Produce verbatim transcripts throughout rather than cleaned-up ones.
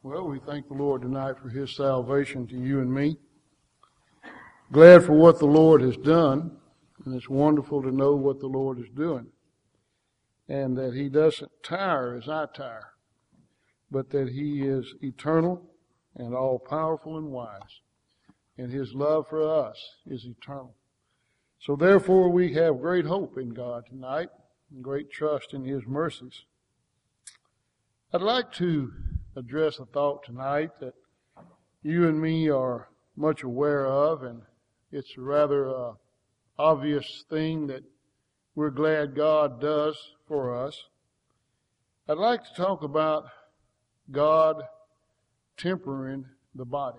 Well, we thank the Lord tonight for His salvation to you and me. Glad for what the Lord has done, and it's wonderful to know what the Lord is doing. And that He doesn't tire as I tire, but that He is eternal and all-powerful and wise. And His love for us is eternal. So therefore we have great hope in God tonight and great trust in His mercies. I'd like to address a thought tonight that you and me are much aware of, and it's a rather uh, obvious thing that we're glad God does for us. I'd like to talk about God tempering the body.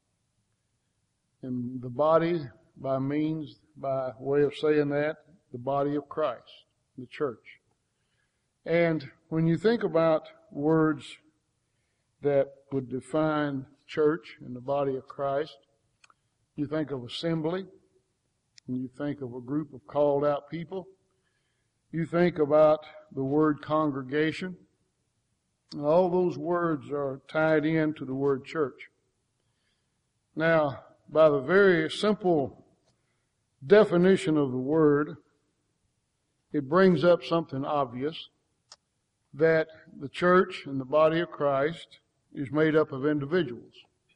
And the body, by means, by way of saying that, the body of Christ, the church. And when you think about words that would define church and the body of Christ, you think of assembly, and you think of a group of called out people. You think about the word congregation. And all those words are tied into the word church. Now, by the very simple definition of the word, it brings up something obvious, that the church and the body of Christ is made up of individuals.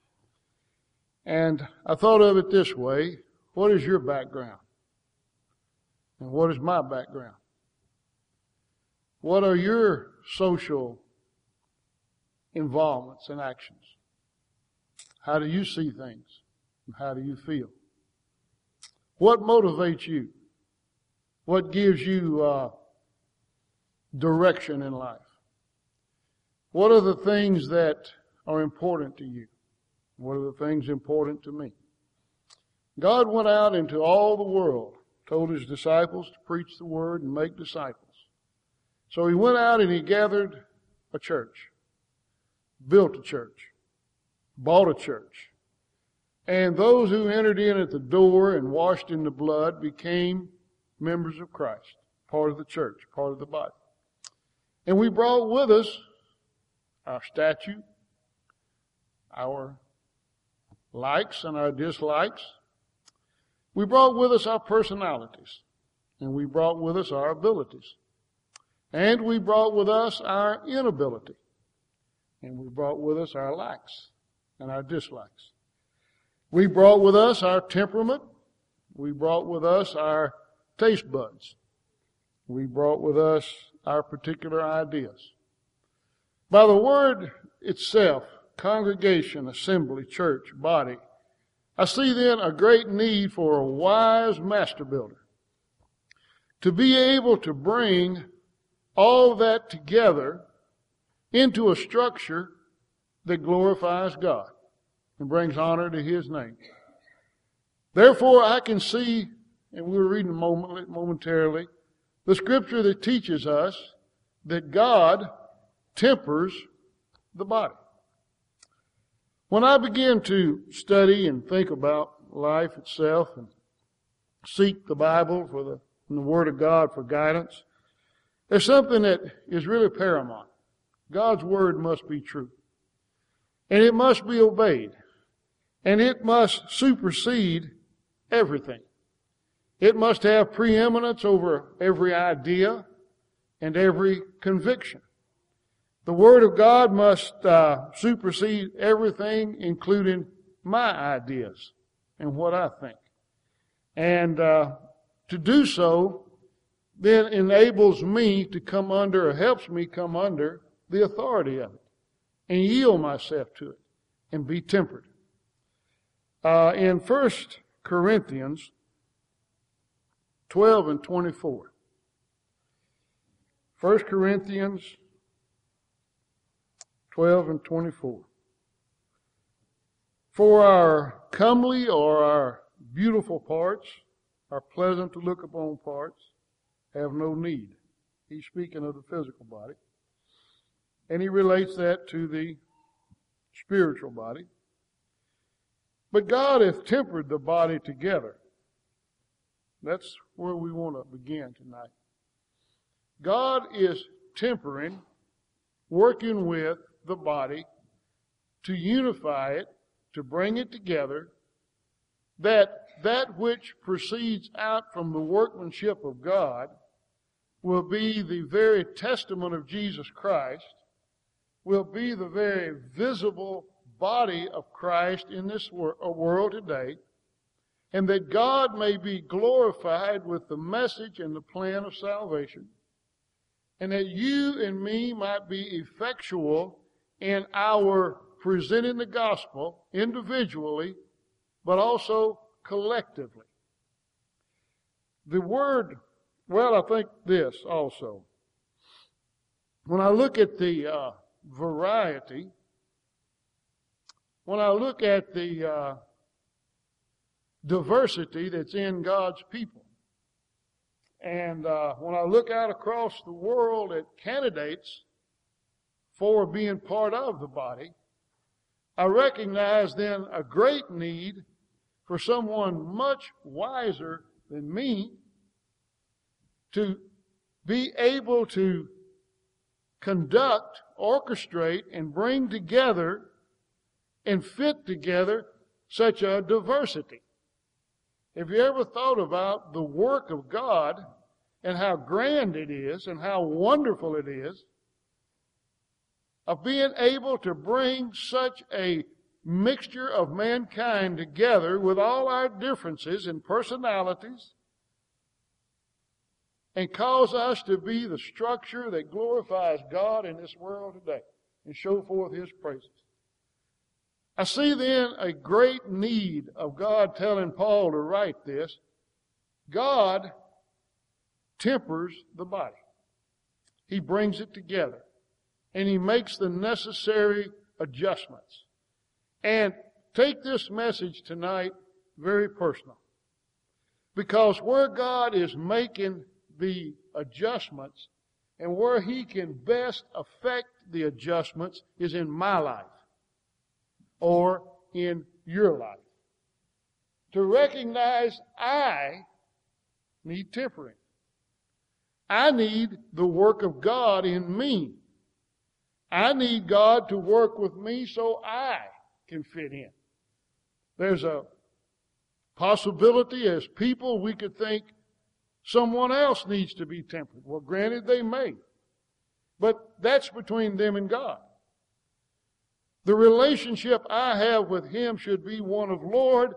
And I thought of it this way: what is your background? And what is my background? What are your social involvements and actions? How do you see things? And how do you feel? What motivates you? What gives you uh, direction in life? What are the things that are important to you? What are the things important to me? God went out into all the world, told His disciples to preach the word and make disciples. So He went out and He gathered a church, built a church, bought a church. And those who entered in at the door and washed in the blood became members of Christ, part of the church, part of the body. And we brought with us our statute, our likes and our dislikes. We brought with us our personalities, and we brought with us our abilities. And we brought with us our inability. And we brought with us our likes and our dislikes. We brought with us our temperament. We brought with us our taste buds. We brought with us our particular ideas. By the word itself, congregation, assembly, church, body, I see then a great need for a wise master builder to be able to bring all that together into a structure that glorifies God and brings honor to His name. Therefore, I can see, and we were reading momentarily, the scripture that teaches us that God tempers the body. When I begin to study and think about life itself and seek the Bible for the, and the Word of God for guidance, there's something that is really paramount. God's Word must be true. And it must be obeyed. And it must supersede everything. It must have preeminence over every idea and every conviction. The Word of God must uh, supersede everything, including my ideas and what I think. And uh, to do so then enables me to come under, or helps me come under, the authority of it and yield myself to it and be tempered. Uh, in First Corinthians twelve and twenty-four. First Corinthians twelve and twenty-four. For our comely or our beautiful parts, our pleasant to look upon parts, have no need. He's speaking of the physical body. And he relates that to the spiritual body. But God hath tempered the body together. That's where we want to begin tonight. God is tempering, working with the body to unify it, to bring it together, that that which proceeds out from the workmanship of God will be the very testament of Jesus Christ, will be the very visible body of Christ in this wor- world today, and that God may be glorified with the message and the plan of salvation, and that you and me might be effectual in our presenting the gospel individually, but also collectively. The word, well, I think this also. When I look at the uh, variety, when I look at the uh, diversity that's in God's people, and uh, when I look out across the world at candidates for being part of the body, I recognize then a great need for someone much wiser than me to be able to conduct, orchestrate, and bring together and fit together such a diversity. Have you ever thought about the work of God and how grand it is and how wonderful it is of being able to bring such a mixture of mankind together with all our differences and personalities and cause us to be the structure that glorifies God in this world today and show forth His praises? I see then a great need of God telling Paul to write this. God tempers the body. He brings it together. And He makes the necessary adjustments. And take this message tonight very personal. Because where God is making the adjustments and where He can best affect the adjustments is in my life or in your life. To recognize I need tempering. I need the work of God in me. I need God to work with me so I can fit in. There's a possibility as people we could think someone else needs to be tempered. Well, granted they may. But that's between them and God. The relationship I have with Him should be one of, Lord,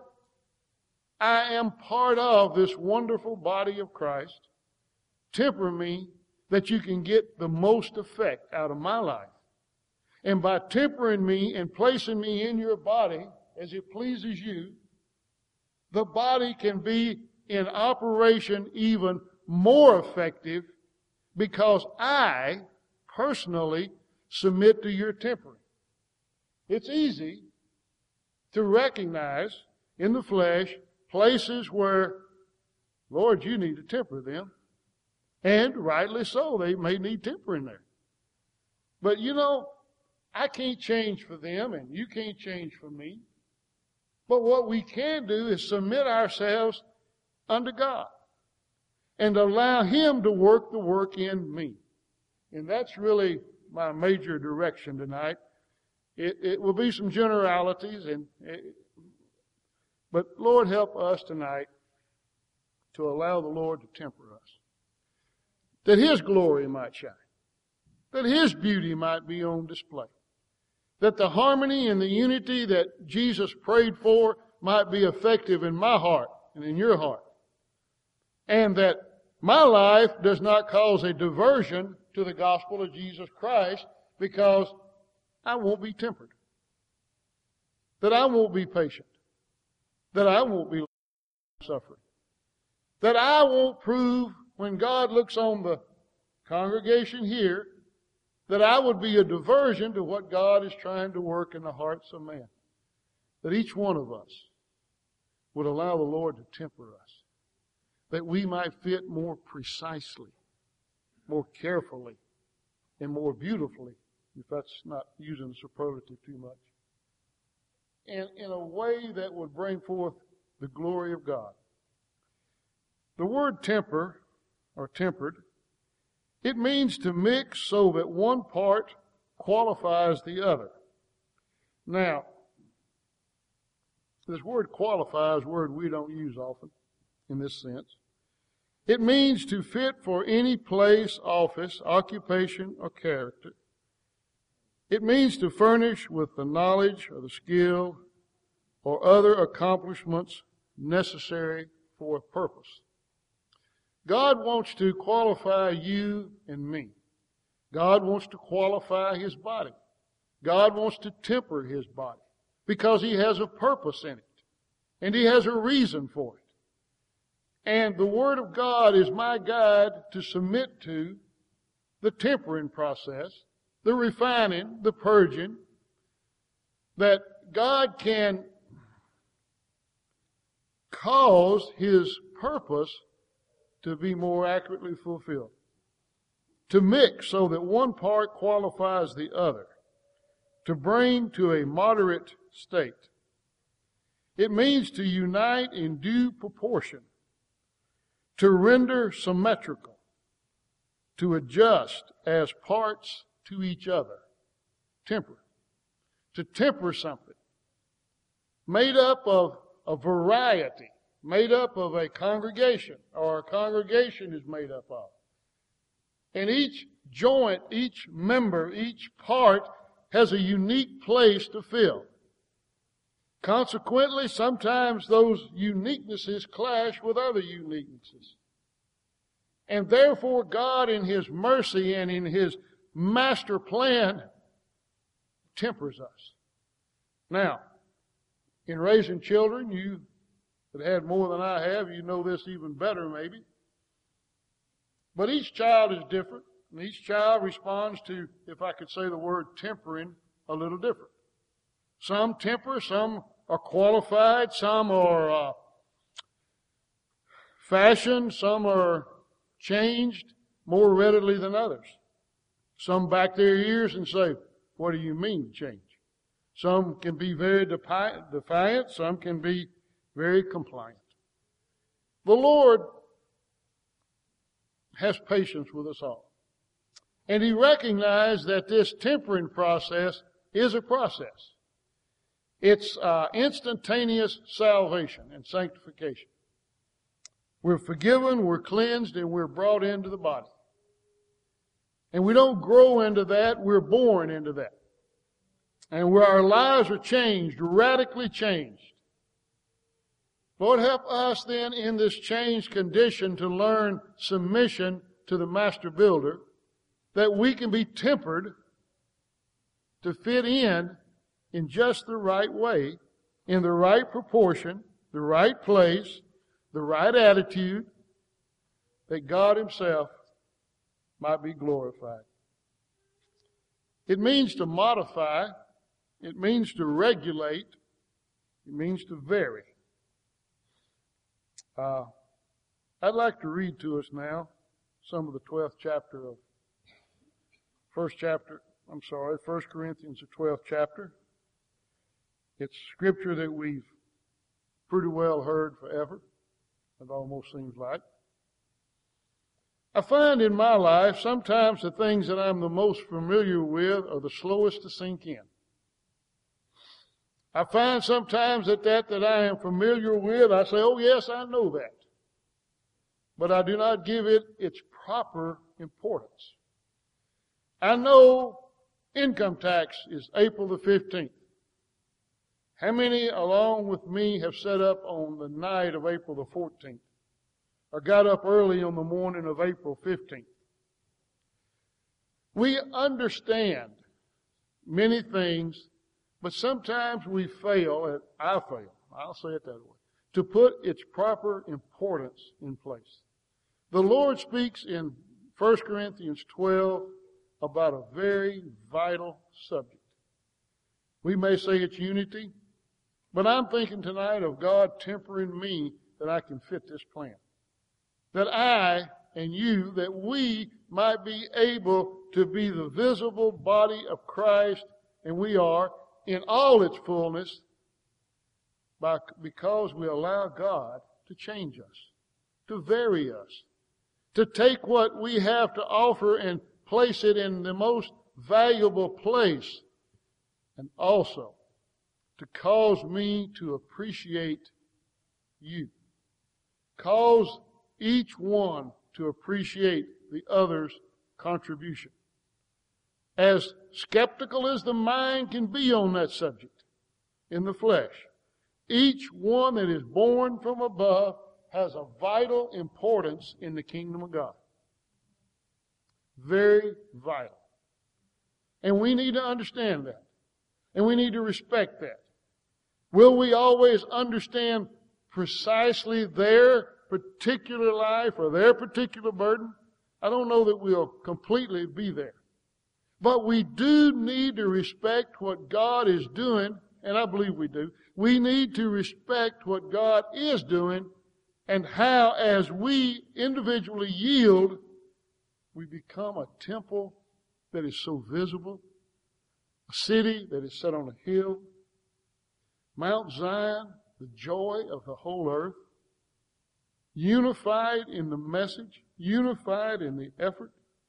I am part of this wonderful body of Christ. Temper me that you can get the most effect out of my life. And by tempering me and placing me in your body as it pleases you, the body can be in operation even more effective because I personally submit to your tempering. It's easy to recognize in the flesh places where, Lord, you need to temper them. And rightly so, they may need tempering there. But you know, I can't change for them and you can't change for me. But what we can do is submit ourselves unto God and allow Him to work the work in me. And that's really my major direction tonight. It, it will be some generalities, and it, but Lord, help us tonight to allow the Lord to temper us, that His glory might shine, that His beauty might be on display, that the harmony and the unity that Jesus prayed for might be effective in my heart and in your heart, and that my life does not cause a diversion to the gospel of Jesus Christ because I won't be tempered, that I won't be patient, that I won't be suffering, that I won't prove when God looks on the congregation here that I would be a diversion to what God is trying to work in the hearts of man. That each one of us would allow the Lord to temper us, that we might fit more precisely, more carefully, and more beautifully, if that's not using the superlative too much, and in a way that would bring forth the glory of God. The word temper, or tempered, it means to mix so that one part qualifies the other. Now, this word qualify is a word we don't use often in this sense. It means to fit for any place, office, occupation, or character. It means to furnish with the knowledge or the skill or other accomplishments necessary for a purpose. God wants to qualify you and me. God wants to qualify His body. God wants to temper His body because He has a purpose in it. And He has a reason for it. And the Word of God is my guide to submit to the tempering process, the refining, the purging, that God can cause His purpose to be more accurately fulfilled. To mix so that one part qualifies the other. To bring to a moderate state. It means to unite in due proportion. To render symmetrical. To adjust as parts to each other. Temper. To temper something. Made up of a variety. Made up of a congregation. Or a congregation is made up of. And each joint, each member, each part has a unique place to fill. Consequently, sometimes those uniquenesses clash with other uniquenesses. And therefore, God in His mercy and in His master plan tempers us. Now, in raising children, you that had more than I have, you know this even better maybe. But each child is different. And each child responds to, if I could say the word tempering, a little different. Some temper, some are qualified, some are uh, fashioned, some are changed more readily than others. Some back their ears and say, what do you mean change? Some can be very defiant, some can be very compliant. The Lord has patience with us all. And He recognized that this tempering process is a process. It's uh, instantaneous salvation and sanctification. We're forgiven, we're cleansed, and we're brought into the body. And we don't grow into that, we're born into that. And where our lives are changed, radically changed. Lord, help us then in this changed condition to learn submission to the Master Builder, that we can be tempered to fit in in just the right way, in the right proportion, the right place, the right attitude, that God Himself might be glorified. It means to modify. It means to regulate. It means to vary. Uh, I'd like to read to us now some of the twelfth chapter of First chapter, I'm sorry, First Corinthians, the twelfth chapter. It's scripture that we've pretty well heard forever. It almost seems like. I find in my life sometimes the things that I'm the most familiar with are the slowest to sink in. I find sometimes that that that I am familiar with, I say, oh yes, I know that. But I do not give it its proper importance. I know income tax is April the fifteenth. How many along with me have set up on the night of April the fourteenth? Or got up early on the morning of April fifteenth? We understand many things, but sometimes we fail, and I fail, I'll say it that way, to put its proper importance in place. The Lord speaks in First Corinthians twelve about a very vital subject. We may say it's unity, but I'm thinking tonight of God tempering me that I can fit this plan. That I and you, that we might be able to be the visible body of Christ, and we are, in all its fullness, by, because we allow God to change us, to vary us, to take what we have to offer and place it in the most valuable place, and also to cause me to appreciate you. Cause each one to appreciate the other's contribution. As skeptical as the mind can be on that subject in the flesh, each one that is born from above has a vital importance in the kingdom of God. Very vital. And we need to understand that. And we need to respect that. Will we always understand precisely their particular life or their particular burden? I don't know that we'll completely be there. But we do need to respect what God is doing, and I believe we do. We need to respect what God is doing and how, as we individually yield, we become a temple that is so visible, a city that is set on a hill, Mount Zion, the joy of the whole earth, unified in the message, unified in the effort.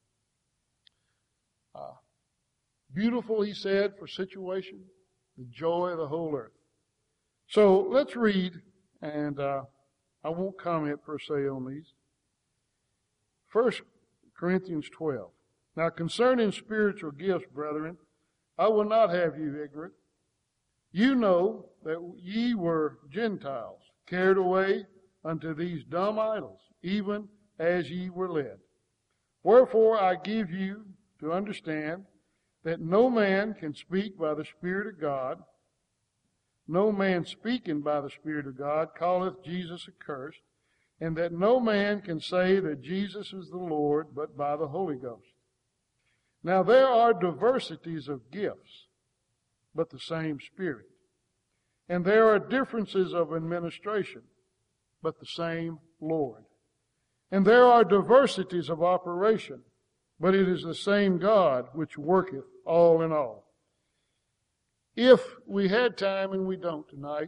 Uh, beautiful, he said, for situation, the joy of the whole earth. So let's read, and uh, I won't comment per se on these. First Corinthians twelve. Now concerning spiritual gifts, brethren, I will not have you ignorant. You know that ye were Gentiles, carried away unto these dumb idols, even as ye were led. Wherefore I give you to understand that no man can speak by the Spirit of God. No man speaking by the Spirit of God calleth Jesus accursed, and that no man can say that Jesus is the Lord but by the Holy Ghost. Now there are diversities of gifts, but the same Spirit. And there are differences of administration, but the same Lord. And there are diversities of operation, but it is the same God which worketh all in all. If we had time, and we don't tonight,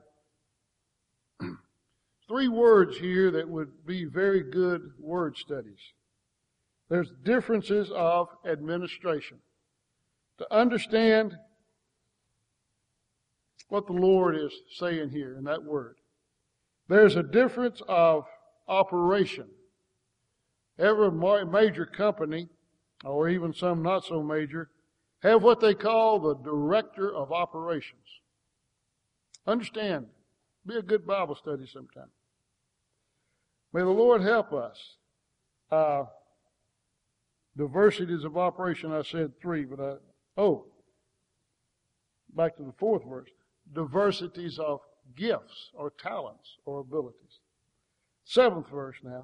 three words here that would be very good word studies. There's differences of administration. To understand what the Lord is saying here in that word. There's a difference of operation. Every major company, or even some not so major, have what they call the director of operations. Understand, be a good Bible study sometime. May the Lord help us. Uh, diversities of operation, I said three, but I, oh, back to the fourth verse. Diversities of gifts or talents or abilities. Seventh verse now.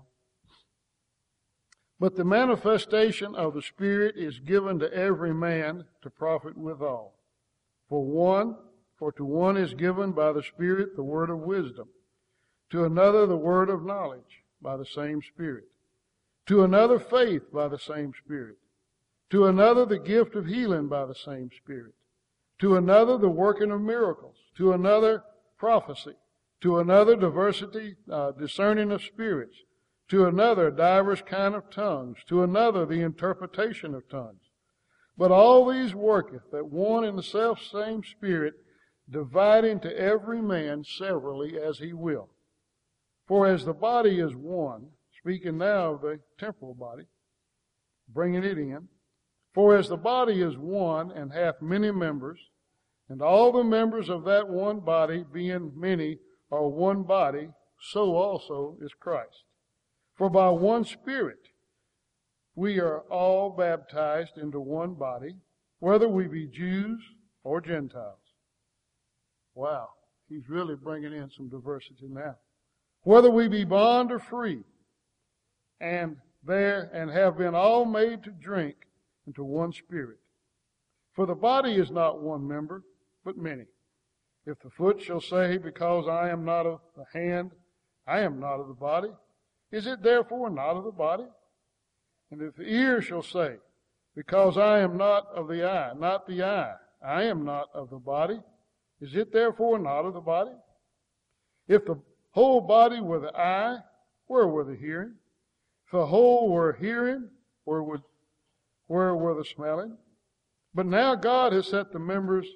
But the manifestation of the Spirit is given to every man to profit withal. For one, for to one is given by the Spirit the word of wisdom, to another the word of knowledge by the same Spirit, to another faith by the same Spirit, to another the gift of healing by the same Spirit, to another the working of miracles, to another prophecy, to another diversity, uh, discerning of spirits, to another divers kind of tongues, to another the interpretation of tongues. But all these worketh that one and the self same Spirit, dividing to every man severally as he will. For as the body is one, speaking now of the temporal body, bringing it in, for as the body is one and hath many members, and all the members of that one body, being many, are one body, so also is Christ. For by one Spirit we are all baptized into one body, whether we be Jews or Gentiles. Wow, he's really bringing in some diversity now. Whether we be bond or free, and there and have been all made to drink into one Spirit. For the body is not one member, but many. If the foot shall say, because I am not of the hand, I am not of the body, is it therefore not of the body? And if the ear shall say, because I am not of the eye, not the eye, I am not of the body, is it therefore not of the body? If the whole body were the eye, where were the hearing? If the whole were hearing, where would, where were the smelling? But now God has set the members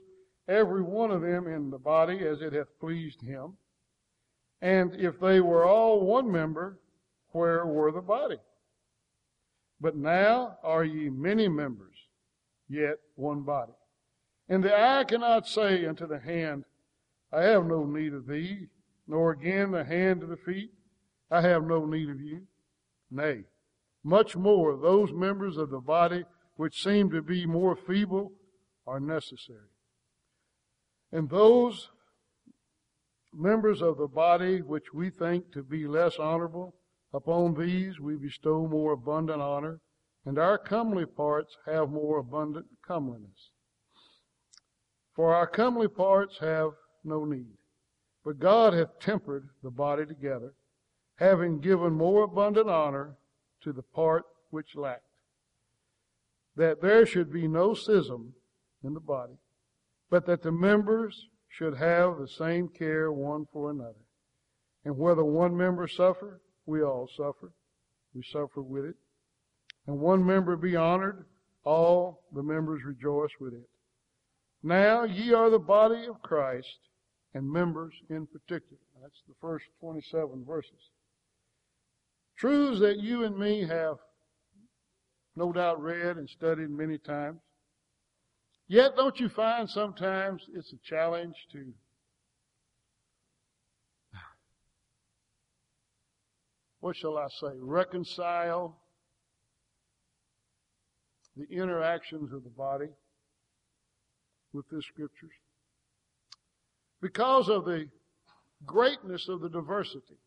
every one of them in the body as it hath pleased him. And if they were all one member, where were the body? But now are ye many members, yet one body. And the eye cannot say unto the hand, I have no need of thee, nor again the hand to the feet, I have no need of you. Nay, much more those members of the body which seem to be more feeble are necessary. And those members of the body which we think to be less honorable, upon these we bestow more abundant honor, and our comely parts have more abundant comeliness. For our comely parts have no need, but God hath tempered the body together, having given more abundant honor to the part which lacked, that there should be no schism in the body, but that the members should have the same care one for another. And whether one member suffer, we all suffer. We suffer with it. And one member be honored, all the members rejoice with it. Now ye are the body of Christ, and members in particular. That's the first twenty-seven verses. Truths that you and me have no doubt read and studied many times. Yet don't you find sometimes it's a challenge to what shall I say, reconcile the interactions of the body with the Scriptures? Because of the greatness of the diversity.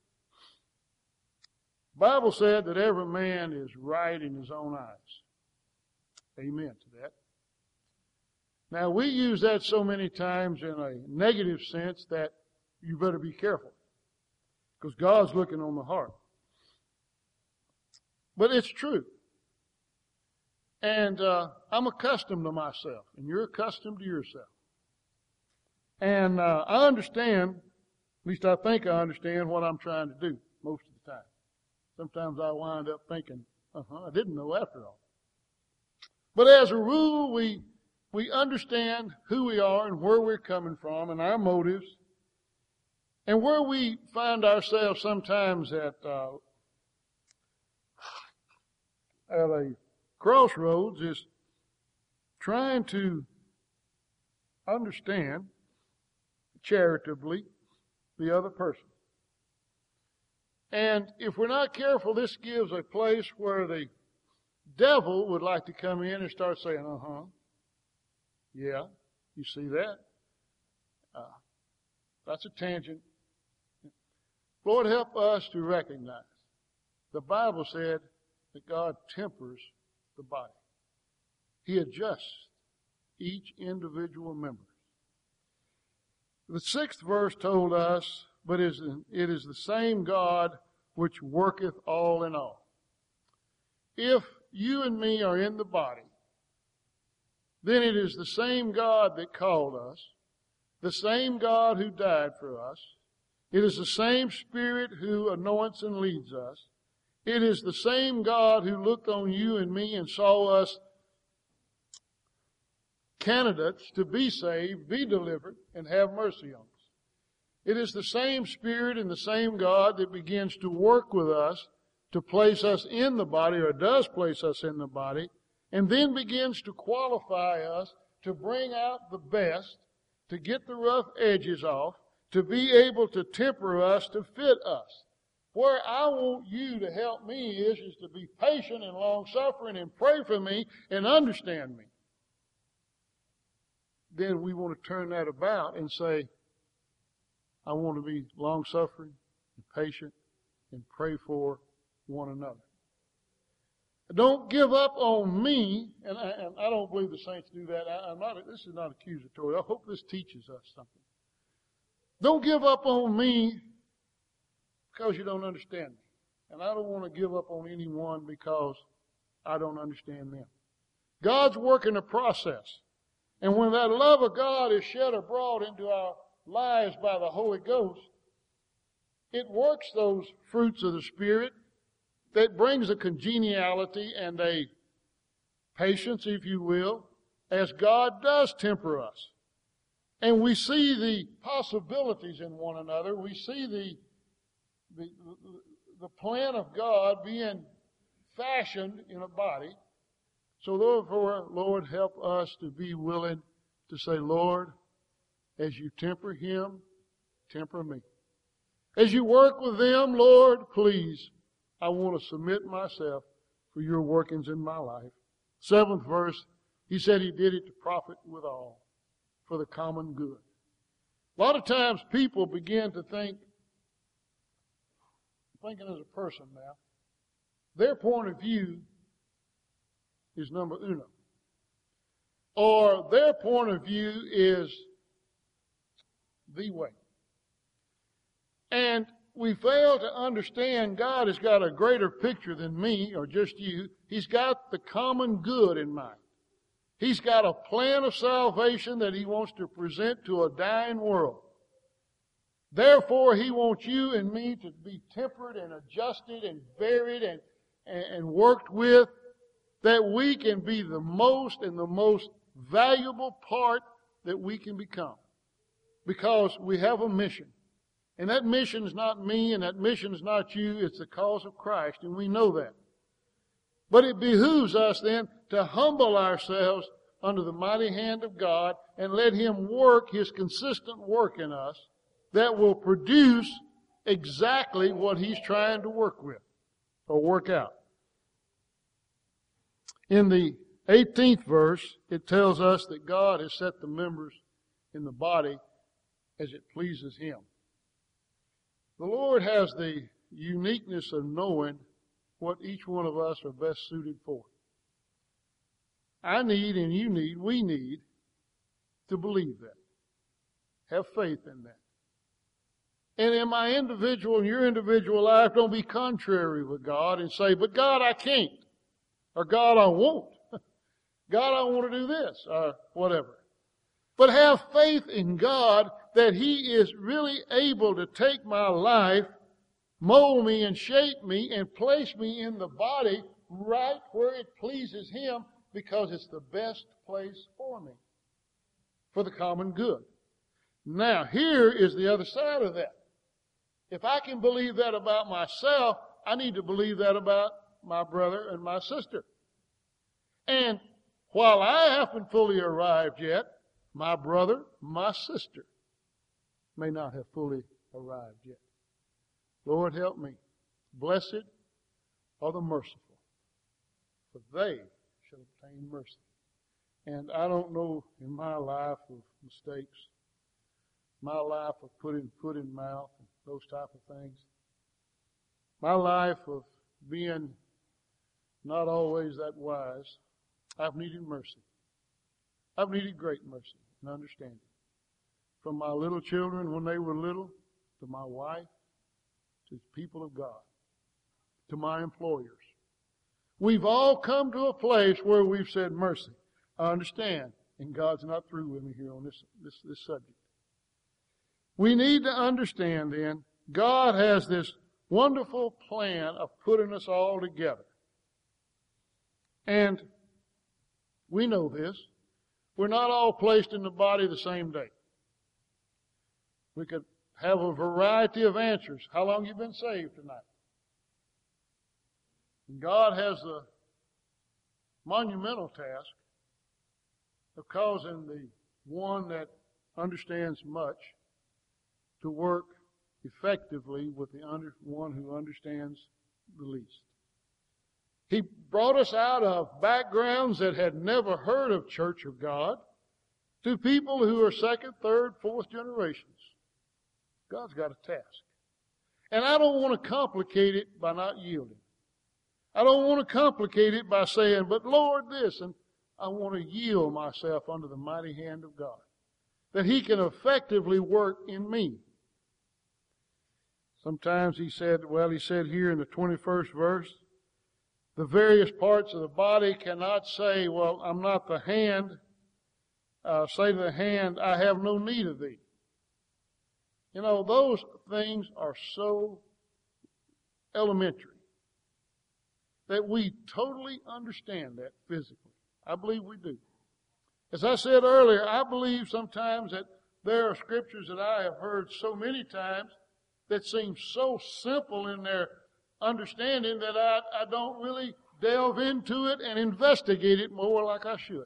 The Bible said that every man is right in his own eyes. Amen to that. Now, we use that so many times in a negative sense that you better be careful, because God's looking on the heart. But it's true. And uh, I'm accustomed to myself, and you're accustomed to yourself. And uh, I understand, at least I think I understand what I'm trying to do most of the time. Sometimes I wind up thinking, uh-huh, I didn't know after all. But as a rule, we we understand who we are and where we're coming from and our motives. And where we find ourselves sometimes at uh, at a crossroads is trying to understand charitably the other person. And if we're not careful, this gives a place where the devil would like to come in and start saying, uh-huh, yeah, you see that? Uh, that's a tangent. Lord, help us to recognize. The Bible said that God tempers the body. He adjusts each individual member. The sixth verse told us, but it is the same God which worketh all in all. If you and me are in the body, then it is the same God that called us, the same God who died for us. It is the same Spirit who anoints and leads us. It is the same God who looked on you and me and saw us candidates to be saved, be delivered, and have mercy on us. It is the same Spirit and the same God that begins to work with us to place us in the body, or does place us in the body, and then begins to qualify us to bring out the best, to get the rough edges off, to be able to temper us, to fit us. Where I want you to help me is, is to be patient and long-suffering and pray for me and understand me. Then we want to turn that about and say, I want to be long-suffering and patient and pray for one another. Don't give up on me, and I, and I don't believe the saints do that. I, I'm not. This is not accusatory. I hope this teaches us something. Don't give up on me because you don't understand me. And I don't want to give up on anyone because I don't understand them. God's working a process. And when that love of God is shed abroad into our lives by the Holy Ghost, it works those fruits of the Spirit that brings a congeniality and a patience, if you will, as God does temper us. And we see the possibilities in one another. We see the, the, the plan of God being fashioned in a body. So therefore, Lord, help us to be willing to say, Lord, as you temper him, temper me. As you work with them, Lord, please, I want to submit myself for your workings in my life. Seventh verse, he said he did it to profit withal, for the common good. A lot of times people begin to think, thinking as a person now, their point of view is number uno. Or their point of view is the way. And we fail to understand God has got a greater picture than me or just you. He's got the common good in mind. He's got a plan of salvation that he wants to present to a dying world. Therefore, he wants you and me to be tempered and adjusted and varied and, and, and worked with, that we can be the most and the most valuable part that we can become. Because we have a mission. And that mission is not me and that mission is not you. It's the cause of Christ, and we know that. But it behooves us then to humble ourselves under the mighty hand of God and let him work his consistent work in us that will produce exactly what he's trying to work with or work out. In the eighteenth verse, it tells us that God has set the members in the body as it pleases him. The Lord has the uniqueness of knowing what each one of us are best suited for. I need and you need, we need to believe that. Have faith in that. And in my individual and your individual life, don't be contrary with God and say, but God, I can't. Or God, I won't. God, I want to do this. Or whatever. But have faith in God that he is really able to take my life, mold me and shape me and place me in the body right where it pleases him, because it's the best place for me, for the common good. Now, here is the other side of that. If I can believe that about myself, I need to believe that about my brother and my sister. And while I haven't fully arrived yet, my brother, my sister may not have fully arrived yet. Lord, help me. Blessed are the merciful, for they shall obtain mercy. And I don't know in my life of mistakes, my life of putting foot in mouth and those type of things, my life of being not always that wise, I've needed mercy. I've needed great mercy and understanding. From my little children when they were little, to my wife, to the people of God, to my employers. We've all come to a place where we've said, mercy. I understand. And God's not through with me here on this, this, this subject. We need to understand then, God has this wonderful plan of putting us all together. And we know this. We're not all placed in the body the same day. We could have a variety of answers. How long you been saved tonight? And God has the monumental task of causing the one that understands much to work effectively with the under, one who understands the least. He brought us out of backgrounds that had never heard of Church of God to people who are second, third, fourth generations. God's got a task. And I don't want to complicate it by not yielding. I don't want to complicate it by saying, but Lord, this, and I want to yield myself under the mighty hand of God, that he can effectively work in me. Sometimes he said, well, he said here in the twenty-first verse, the various parts of the body cannot say, well, I'm not the hand, uh, say to the hand, I have no need of thee. You know, those things are so elementary that we totally understand that physically. I believe we do. As I said earlier, I believe sometimes that there are scriptures that I have heard so many times that seem so simple in their understanding that I, I don't really delve into it and investigate it more like I should.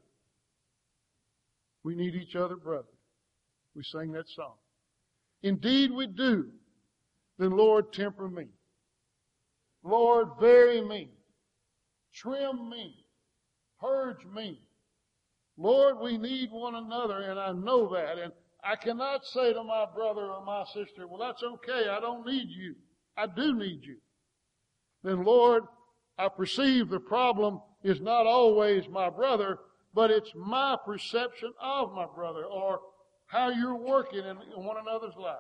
We need each other, brother. We sang that song. Indeed we do. Then Lord, temper me. Lord, vary me. Trim me. Purge me. Lord, we need one another, and I know that. And I cannot say to my brother or my sister, well, that's okay, I don't need you. I do need you. Then, Lord, I perceive the problem is not always my brother, but it's my perception of my brother, or how you're working in one another's lives.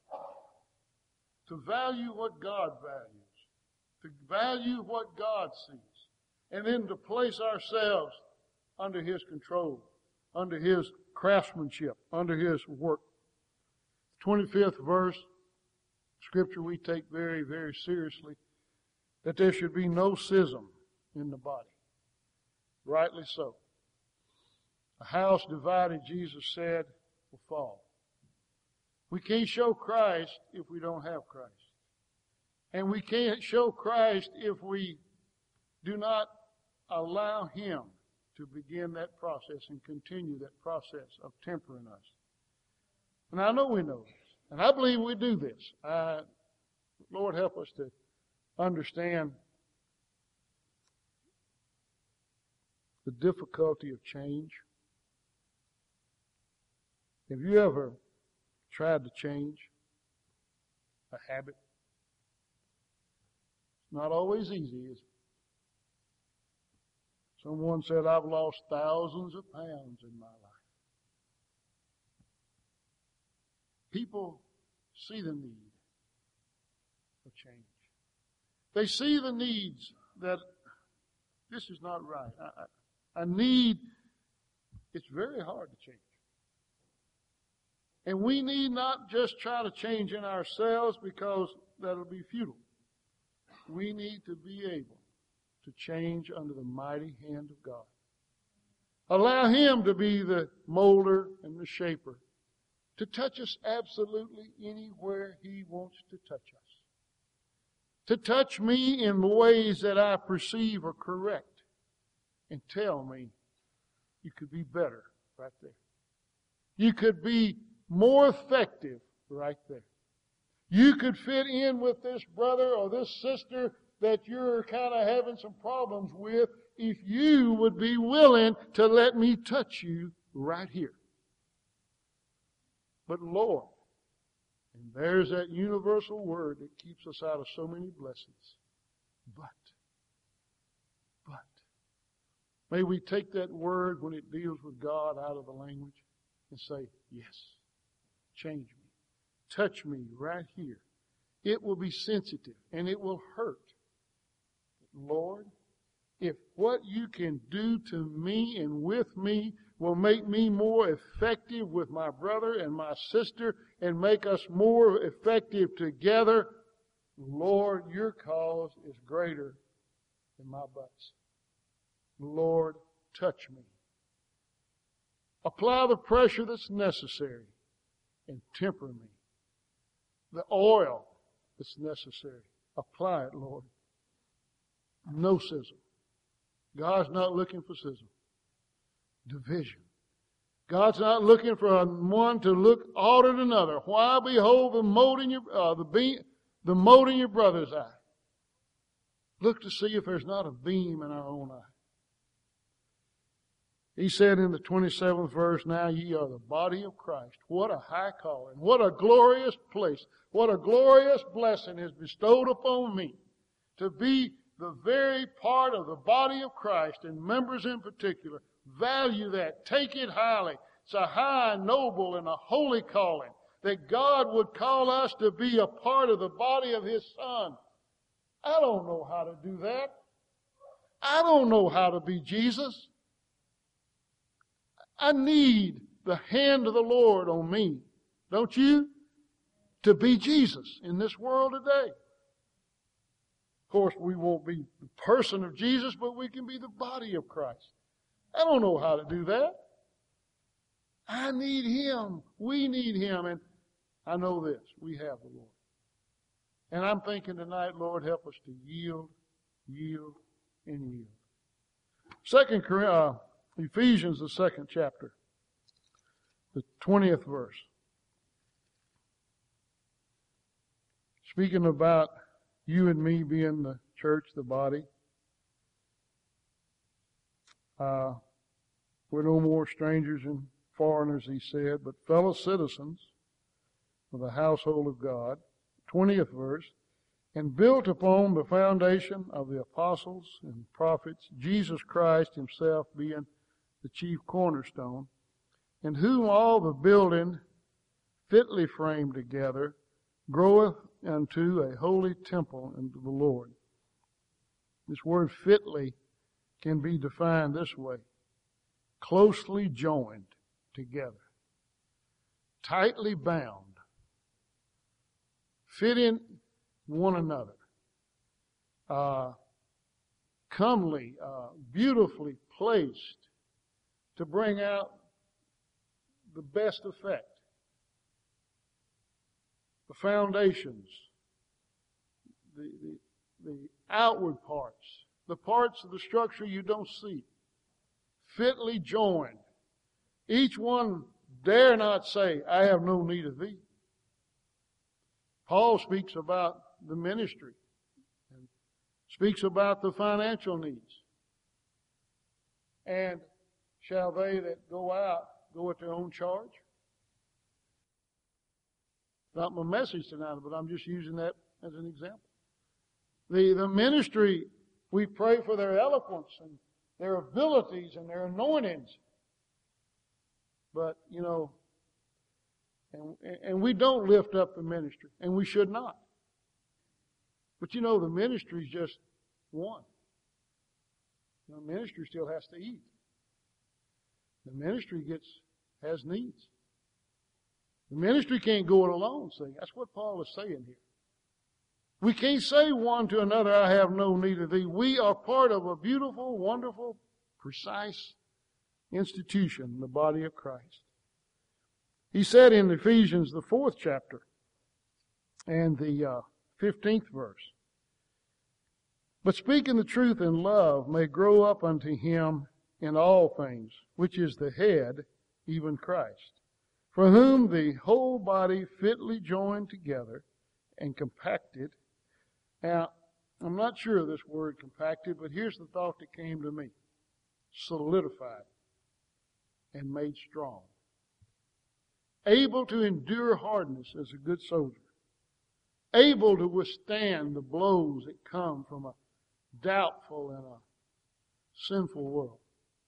To value what God values. To value what God sees. And then to place ourselves under His control, under His craftsmanship, under His work. twenty-fifth verse, scripture we take very, very seriously, that there should be no schism in the body. Rightly so. A house divided, Jesus said, will fall. We can't show Christ if we don't have Christ. And we can't show Christ if we do not allow Him to begin that process and continue that process of tempering us. And I know we know this. And I believe we do this. Uh, Lord, help us to understand the difficulty of change. Have you ever tried to change a habit? It's not always easy, is it? Someone said, I've lost thousands of pounds in my life. People see the need of change. They see the needs that this is not right. I, I, I need, it's very hard to change. And we need not just try to change in ourselves because that'll be futile. We need to be able to change under the mighty hand of God. Allow Him to be the molder and the shaper, to touch us absolutely anywhere He wants to touch us. To touch me in ways that I perceive are correct and tell me you could be better right there. You could be more effective right there. You could fit in with this brother or this sister that you're kind of having some problems with if you would be willing to let me touch you right here. But Lord, and there's that universal word that keeps us out of so many blessings. But, but, may we take that word when it deals with God out of the language and say, yes, change me. Touch me right here. It will be sensitive and it will hurt. Lord, if what you can do to me and with me will make me more effective with my brother and my sister and make us more effective together, Lord, your cause is greater than my butts. Lord, touch me. Apply the pressure that's necessary and temper me. The oil that's necessary. Apply it, Lord. No schism. God's not looking for schism. Division. God's not looking for one to look odd at another. Why behold the mote in your uh, the beam, the mote in your brother's eye? Look to see if there's not a beam in our own eye. He said in the twenty-seventh verse, now ye are the body of Christ. What a high calling. What a glorious place. What a glorious blessing is bestowed upon me to be the very part of the body of Christ, and members in particular. Value that. Take it highly. It's a high, noble, and a holy calling that God would call us to be a part of the body of His Son. I don't know how to do that. I don't know how to be Jesus. I need the hand of the Lord on me, don't you? To be Jesus in this world today. Of course, we won't be the person of Jesus, but we can be the body of Christ. I don't know how to do that. I need Him. We need Him. And I know this. We have the Lord. And I'm thinking tonight, Lord, help us to yield, yield, and yield. Second, uh, Ephesians, the second chapter, the twentieth verse. Speaking about you and me being the church, the body. Uh, we're no more strangers and foreigners, he said, but fellow citizens of the household of God. twentieth verse. And built upon the foundation of the apostles and prophets, Jesus Christ himself being the chief cornerstone, in whom all the building fitly framed together groweth unto a holy temple unto the Lord. This word fitly can be defined this way: closely joined together, tightly bound, fitting one another, uh, comely, uh, beautifully placed to bring out the best effect. The foundations, the, the, the outward parts, the parts of the structure you don't see, fitly joined. Each one dare not say, I have no need of thee. Paul speaks about the ministry and speaks about the financial needs. And shall they that go out go at their own charge? Not my message tonight, but I'm just using that as an example. The, the ministry, we pray for their eloquence and their abilities and their anointings. But, you know, and, and we don't lift up the ministry, and we should not. But you know, the ministry is just one. The ministry still has to eat. The ministry gets has needs. The ministry can't go it alone, see. That's what Paul is saying here. We can't say one to another, I have no need of thee. We are part of a beautiful, wonderful, precise institution, the body of Christ. He said in Ephesians, the fourth chapter, and the uh, fifteenth verse, but speaking the truth in love may grow up unto him in all things, which is the head, even Christ, for whom the whole body fitly joined together and compacted. Now, I'm not sure of this word compacted, but here's the thought that came to me. Solidified and made strong. Able to endure hardness as a good soldier. Able to withstand the blows that come from a doubtful and a sinful world.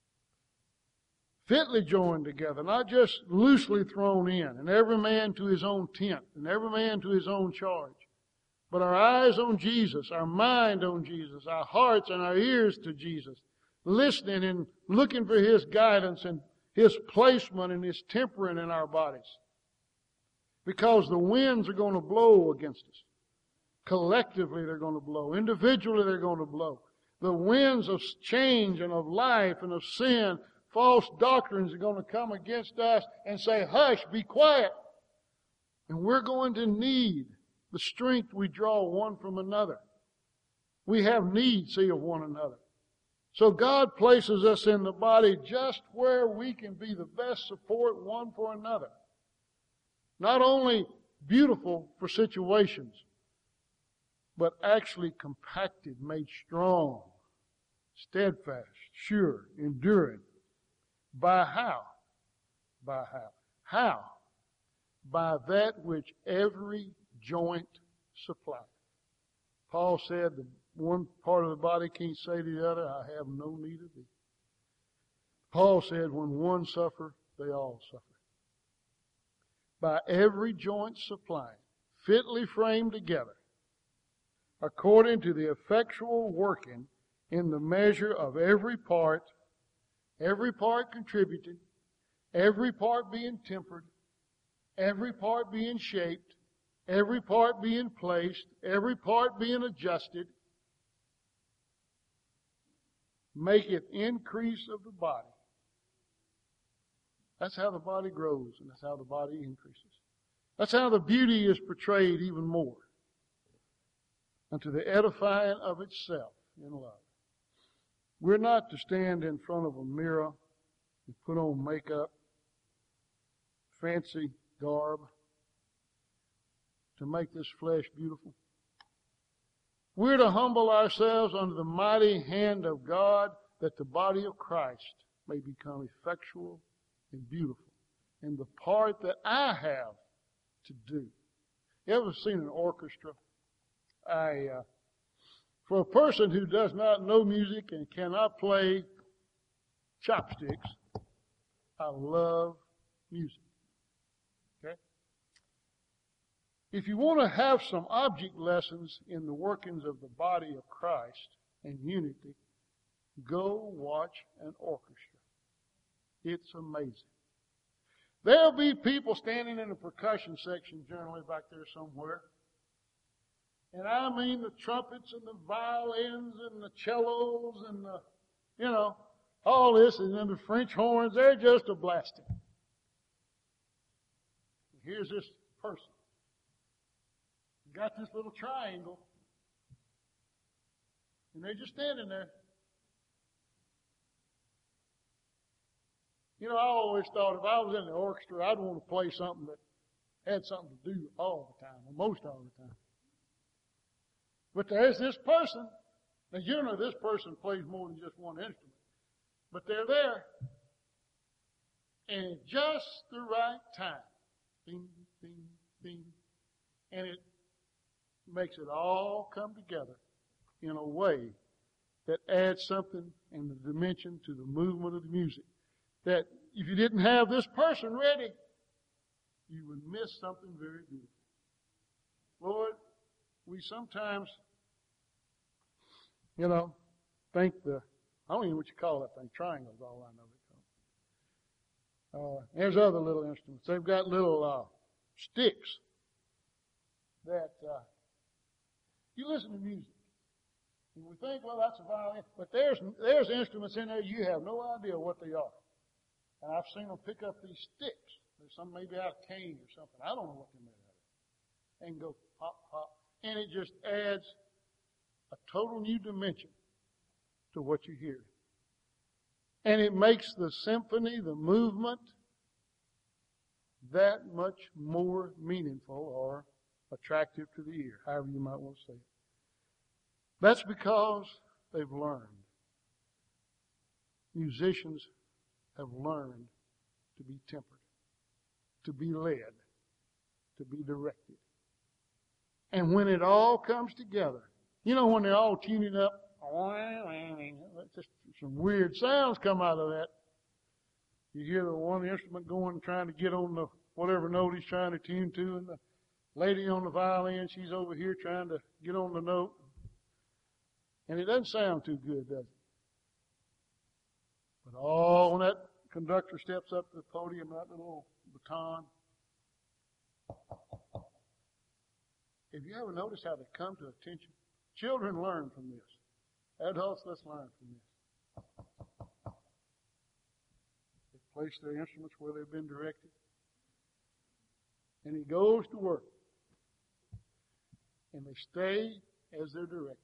Fitly joined together, not just loosely thrown in, and every man to his own tent, and every man to his own charge. But our eyes on Jesus, our mind on Jesus, our hearts and our ears to Jesus, listening and looking for His guidance and His placement and His tempering in our bodies. Because the winds are going to blow against us. Collectively they're going to blow. Individually they're going to blow. The winds of change and of life and of sin, false doctrines are going to come against us and say, hush, be quiet. And we're going to need the strength we draw one from another. We have need, see, of one another. So God places us in the body just where we can be the best support one for another. Not only beautiful for situations, but actually compacted, made strong, steadfast, sure, enduring. By how? By how? How? By that which every joint supplies. Paul said the one part of the body can't say to the other, I have no need of thee. Paul said when one suffer, they all suffer. By every joint supplying, fitly framed together, according to the effectual working in the measure of every part, every part contributing, every part being tempered, every part being shaped, every part being placed, every part being adjusted, maketh increase of the body That's how the body grows, and that's how the body increases. That's how the beauty is portrayed even more, unto the edifying of itself in love. We're not to stand in front of a mirror and put on makeup, fancy garb, to make this flesh beautiful. We're to humble ourselves under the mighty hand of God, that the body of Christ may become effectual and beautiful. And the part that I have to do. You ever seen an orchestra? I, uh, for a person who does not know music and cannot play chopsticks, I love music. Okay? If you want to have some object lessons in the workings of the body of Christ and unity, go watch an orchestra. It's amazing. There'll be people standing in the percussion section generally back there somewhere. And I mean the trumpets and the violins and the cellos and the, you know, all this, and then the French horns, they're just a blasting. Here's this person. Got this little triangle. And they're just standing there. You know, I always thought if I was in the orchestra, I'd want to play something that had something to do all the time, or most all the time. But there's this person. Now, you know this person plays more than just one instrument. But they're there. And at just the right time. Ding, ding, ding. And it makes it all come together in a way that adds something in the dimension to the movement of the music. That if you didn't have this person ready, you would miss something very beautiful. Lord, we sometimes, you know, think the, I don't even know what you call that thing, triangle is all I know they call it. Uh, there's other little instruments. They've got little uh, sticks that uh, you listen to music. And we think, well, that's a violin. But there's there's instruments in there you have no idea what they are. And I've seen them pick up these sticks. There's some maybe out of cane or something. I don't know what they're made out of. And go pop, pop. And it just adds a total new dimension to what you hear. And it makes the symphony, the movement, that much more meaningful or attractive to the ear, however you might want to say it. That's because they've learned. Musicians have learned to be tempered, to be led, to be directed. And when it all comes together, you know, when they're all tuning up, just some weird sounds come out of that. You hear the one instrument going, trying to get on the whatever note he's trying to tune to, and the lady on the violin, she's over here trying to get on the note. And it doesn't sound too good, does it? But oh, when that conductor steps up to the podium, that little baton. Have you ever noticed how they come to attention? Children learn from this. Adults, let's learn from this. They place their instruments where they've been directed. And he goes to work. And they stay as they're directed.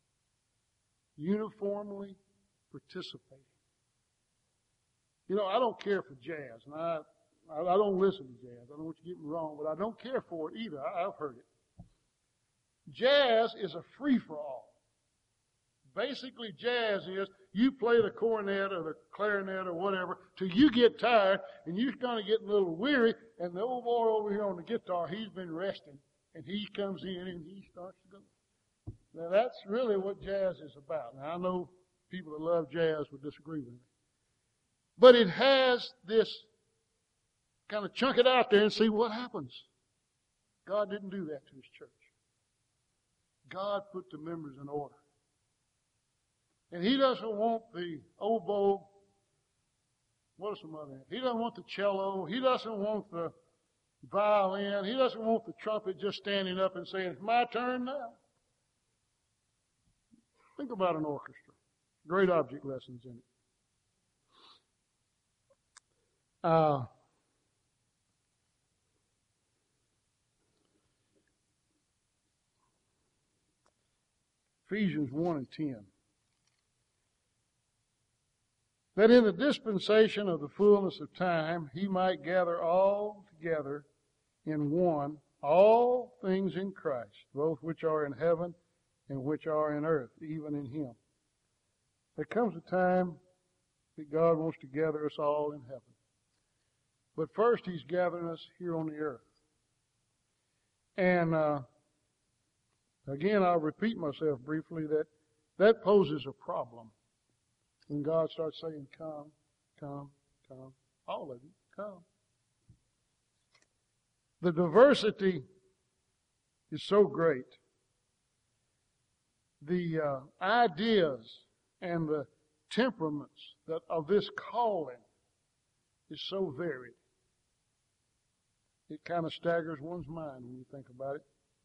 Uniformly participating. You know, I don't care for jazz, and I, I, I don't listen to jazz. I don't want you to get me wrong, but I don't care for it either. I, I've heard it. Jazz is a free-for-all. Basically, jazz is you play the cornet or the clarinet or whatever till you get tired, and you're kind of getting a little weary, and the old boy over here on the guitar, he's been resting, and he comes in and he starts to go. Now, that's really what jazz is about. Now, I know people that love jazz would disagree with me. But it has this kind of chunk it out there and see what happens. God didn't do that to His church. God put the members in order. And He doesn't want the oboe, what are some other? He doesn't want the cello. He doesn't want the violin. He doesn't want the trumpet just standing up and saying, it's my turn now. Think about an orchestra. Great object lessons in it. Uh, Ephesians one and ten. That in the dispensation of the fullness of time he might gather all together in one, all things in Christ, both which are in heaven and which are in earth, even in him. There comes a time that God wants to gather us all in heaven. But first he's gathering us here on the earth. And uh, again, I'll repeat myself briefly that that poses a problem. When God starts saying, come, come, come, all of you, come. The diversity is so great. The uh, ideas and the temperaments that of this calling is so varied. It kind of staggers one's mind when you think about it.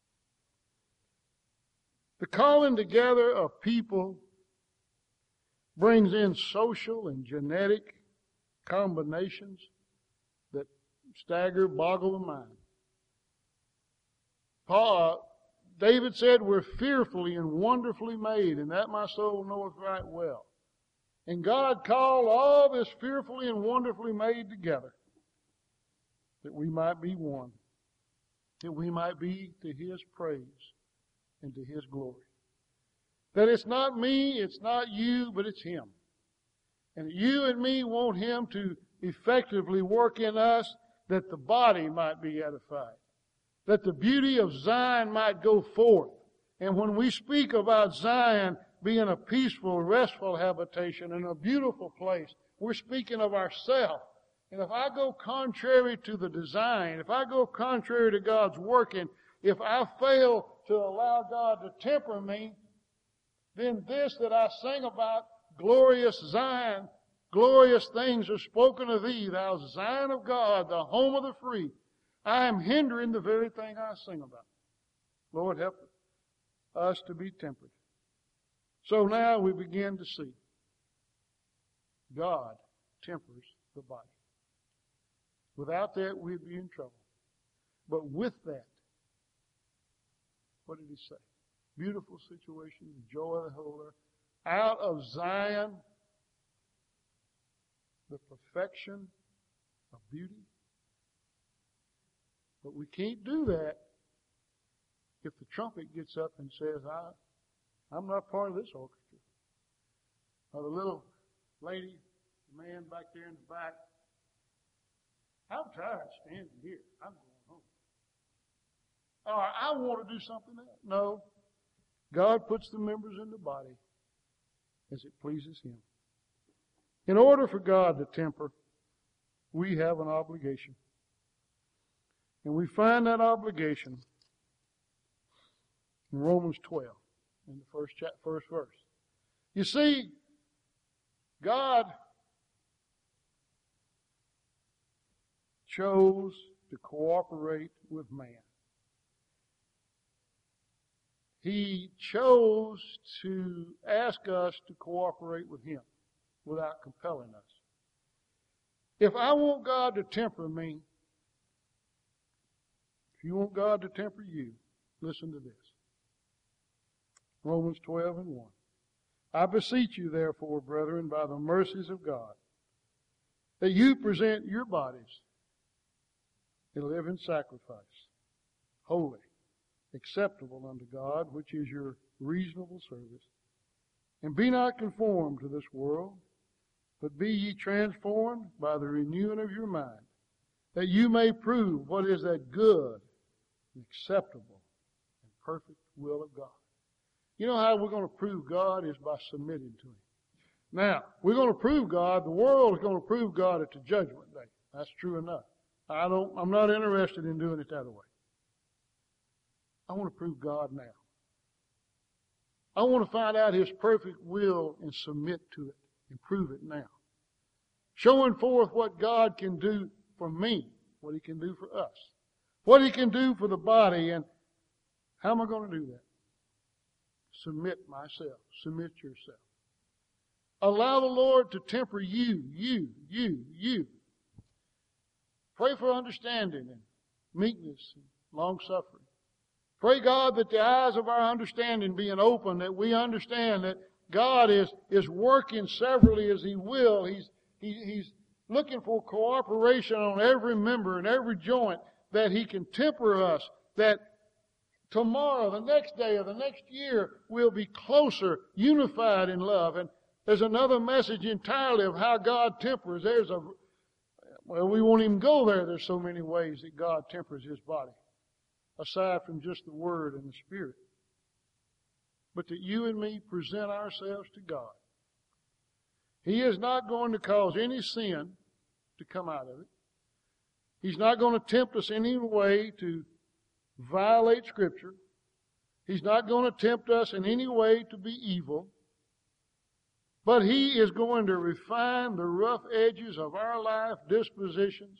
The calling together of people brings in social and genetic combinations that stagger, boggle the mind. Paul, David said, we're fearfully and wonderfully made, and that my soul knoweth right well. And God called all this fearfully and wonderfully made together that we might be one, that we might be to his praise and to his glory. That it's not me, it's not you, but it's him. And you and me want him to effectively work in us that the body might be edified. That the beauty of Zion might go forth. And when we speak about Zion being a peaceful, restful habitation and a beautiful place, we're speaking of ourselves. And if I go contrary to the design, if I go contrary to God's working, if I fail to allow God to temper me, then this that I sing about, glorious Zion, glorious things are spoken of thee, thou Zion of God, the home of the free. I am hindering the very thing I sing about. Lord, help us to be tempered. So now we begin to see God tempers the body. Without that, we'd be in trouble. But with that, what did he say? Beautiful situation, the joy of the whole earth. Out of Zion, the perfection of beauty. But we can't do that if the trumpet gets up and says, I, I'm not part of this orchestra. Or the little lady, the man back there in the back, I'm tired standing here. I'm going home. Or I want to do something else. No. God puts the members in the body as it pleases him. In order for God to temper, we have an obligation. And we find that obligation in Romans twelve, in the first, chapter, first verse. You see, God chose to cooperate with man. He chose to ask us to cooperate with him without compelling us. If I want God to temper me, if you want God to temper you, listen to this. Romans twelve and one. I beseech you, therefore, brethren, by the mercies of God, that you present your bodies a living sacrifice, holy, acceptable unto God, which is your reasonable service. And be not conformed to this world, but be ye transformed by the renewing of your mind, that you may prove what is that good and acceptable and perfect will of God. You know how we're going to prove God is by submitting to him. Now, we're going to prove God, the world is going to prove God at the judgment day. That's true enough. I don't, I'm not interested in doing it that way. I want to prove God now. I want to find out his perfect will and submit to it and prove it now. Showing forth what God can do for me, what he can do for us, what he can do for the body, and how am I going to do that? Submit myself. Submit yourself. Allow the Lord to temper you, you, you, you. Pray for understanding and meekness and long-suffering. Pray, God, that the eyes of our understanding being open, that we understand that God is, is working severally as He will. He's, he, He's looking for cooperation on every member and every joint, that He can temper us, that tomorrow, the next day, or the next year, we'll be closer, unified in love. And there's another message entirely of how God tempers. There's a, well, we won't even go there. There's so many ways that God tempers His body, aside from just the Word and the Spirit. But that you and me present ourselves to God. He is not going to cause any sin to come out of it. He's not going to tempt us in any way to violate Scripture. He's not going to tempt us in any way to be evil. But He is going to refine the rough edges of our life dispositions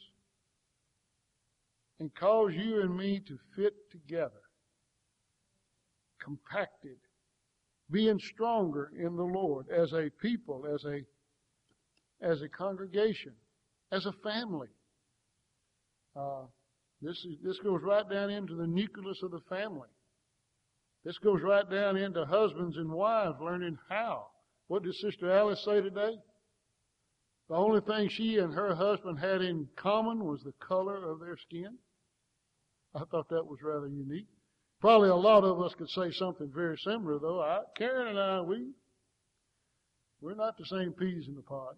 and cause you and me to fit together, compacted, being stronger in the Lord as a people, as a, as a congregation, as a family. Uh, this is, this goes right down into the nucleus of the family. This goes right down into husbands and wives learning how. What did Sister Alice say today? The only thing she and her husband had in common was the color of their skin. I thought that was rather unique. Probably a lot of us could say something very similar, though. I, Karen and I, we, we're not the same peas in the pod.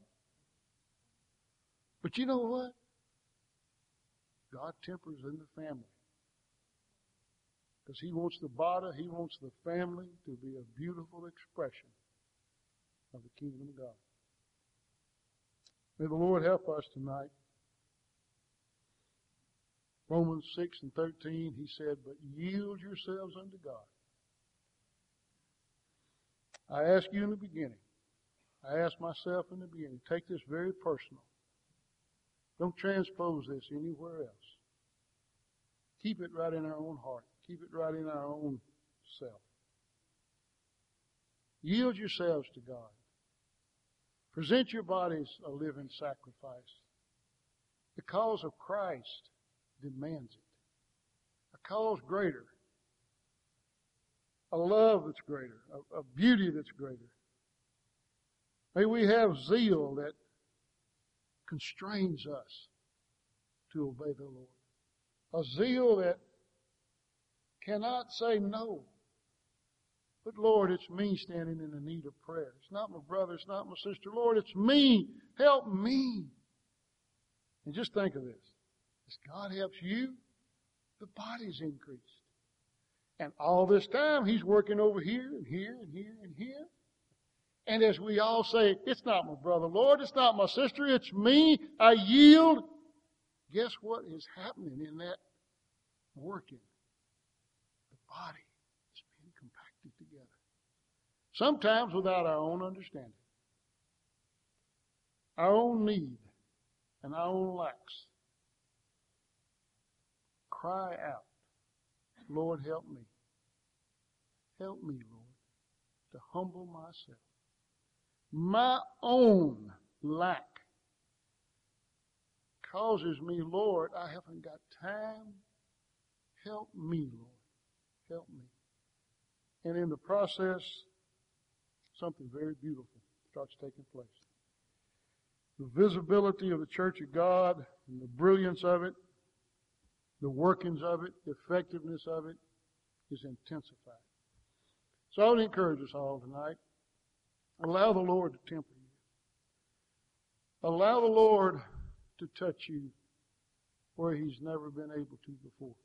But you know what? God tempers in the family. Because He wants the body, He wants the family to be a beautiful expression of the kingdom of God. May the Lord help us tonight. Romans six and thirteen, He said, but yield yourselves unto God. I asked you in the beginning. I asked myself in the beginning. Take this very personal. Don't transpose this anywhere else. Keep it right in our own heart. Keep it right in our own self. Yield yourselves to God. Present your bodies a living sacrifice. The cause of Christ demands it. A cause greater. A love that's greater. A, a beauty that's greater. May we have zeal that constrains us to obey the Lord. A zeal that cannot say no. But Lord, it's me standing in the need of prayer. It's not my brother, it's not my sister. Lord, it's me. Help me. And just think of this. As God helps you, the body's increased. And all this time, He's working over here and here and here and here. And as we all say, it's not my brother, Lord, it's not my sister, it's me. I yield. Guess what is happening in that working? The body is being compacted together. Sometimes without our own understanding. Our own need and our own lacks. Cry out, Lord, help me. Help me, Lord, to humble myself. My own lack causes me, Lord, I haven't got time. Help me, Lord. Help me. And in the process, something very beautiful starts taking place. The visibility of the Church of God and the brilliance of it, the workings of it, the effectiveness of it is intensified. So I would encourage us all tonight. Allow the Lord to temper you. Allow the Lord to touch you where He's never been able to before.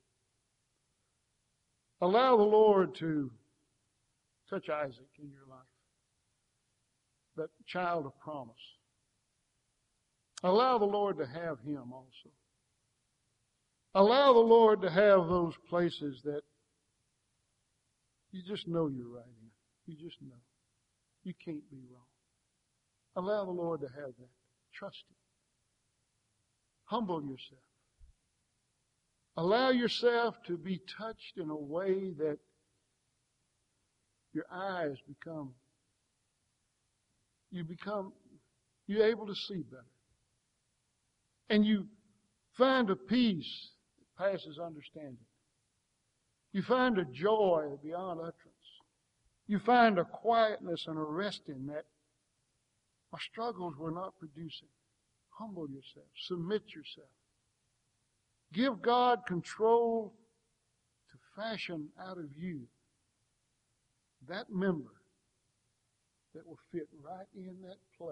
Allow the Lord to touch Isaac in your life, that child of promise. Allow the Lord to have him also. Allow the Lord to have those places that you just know you're right in. You just know. You can't be wrong. Allow the Lord to have that. Trust Him. Humble yourself. Allow yourself to be touched in a way that your eyes become, you become, you're able to see better. And you find a peace that passes understanding. You find a joy beyond utterance. You find a quietness and a resting that my struggles were not producing. Humble yourself. Submit yourself. Give God control to fashion out of you that member that will fit right in that place,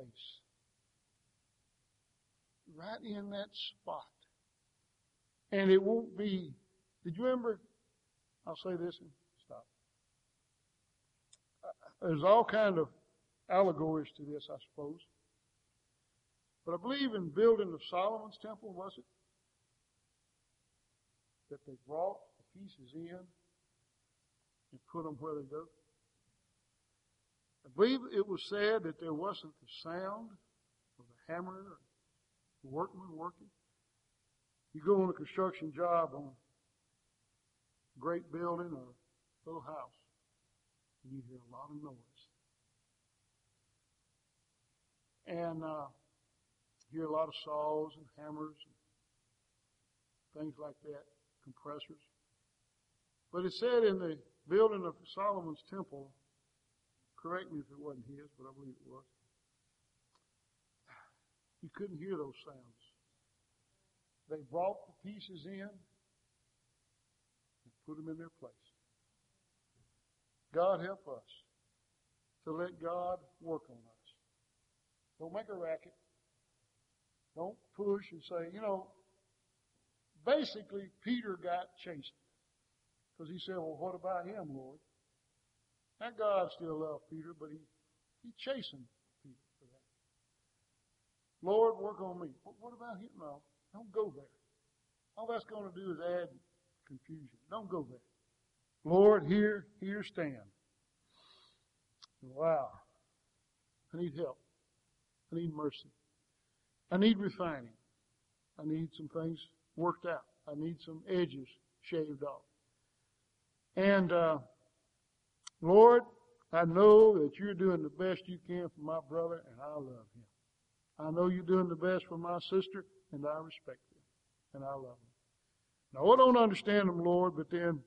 right in that spot. And it won't be, did you remember, I'll say this and stop. There's all kind of allegories to this, I suppose. But I believe in building of Solomon's temple, was it? That they brought the pieces in and put them where they go. I believe it was said that there wasn't the sound of the hammer or the workman working. You go on a construction job on a great building or a little house, and you hear a lot of noise. And uh, you hear a lot of saws and hammers and things like that, compressors. But it said in the building of Solomon's temple, correct me if it wasn't his, but I believe it was, you couldn't hear those sounds. They brought the pieces in and put them in their place. God help us to let God work on us. Don't make a racket. Don't push and say, you know, basically Peter got chastened. Because he said, well, what about him, Lord? Now God still loved Peter, but he, he chastened Peter for that. Lord, work on me. What, what about him? No, don't go there. All that's going to do is add confusion. Don't go there. Lord, here, here stand. Wow. I need help. I need mercy. I need refining. I need some things worked out. I need some edges shaved off. And, uh, Lord, I know that you're doing the best you can for my brother, and I love him. I know you're doing the best for my sister, and I respect them, and I love them. Now, I don't understand them, Lord, but then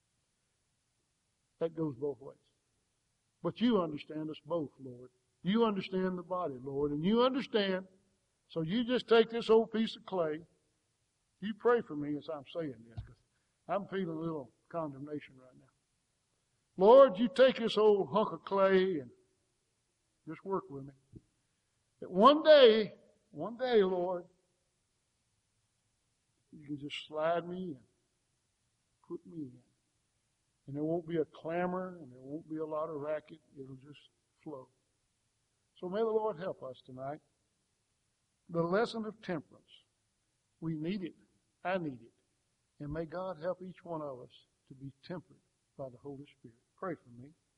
that goes both ways. But you understand us both, Lord. You understand the body, Lord, and you understand. So you just take this old piece of clay. You pray for me as I'm saying this, because I'm feeling a little condemnation right now. Lord, you take this old hunk of clay and just work with me. That one day, one day, Lord, you can just slide me and put me in. And there won't be a clamor and there won't be a lot of racket. It'll just flow. So may the Lord help us tonight. The lesson of temperance. We need it. I need it. And may God help each one of us to be tempered by the Holy Spirit. Pray for me.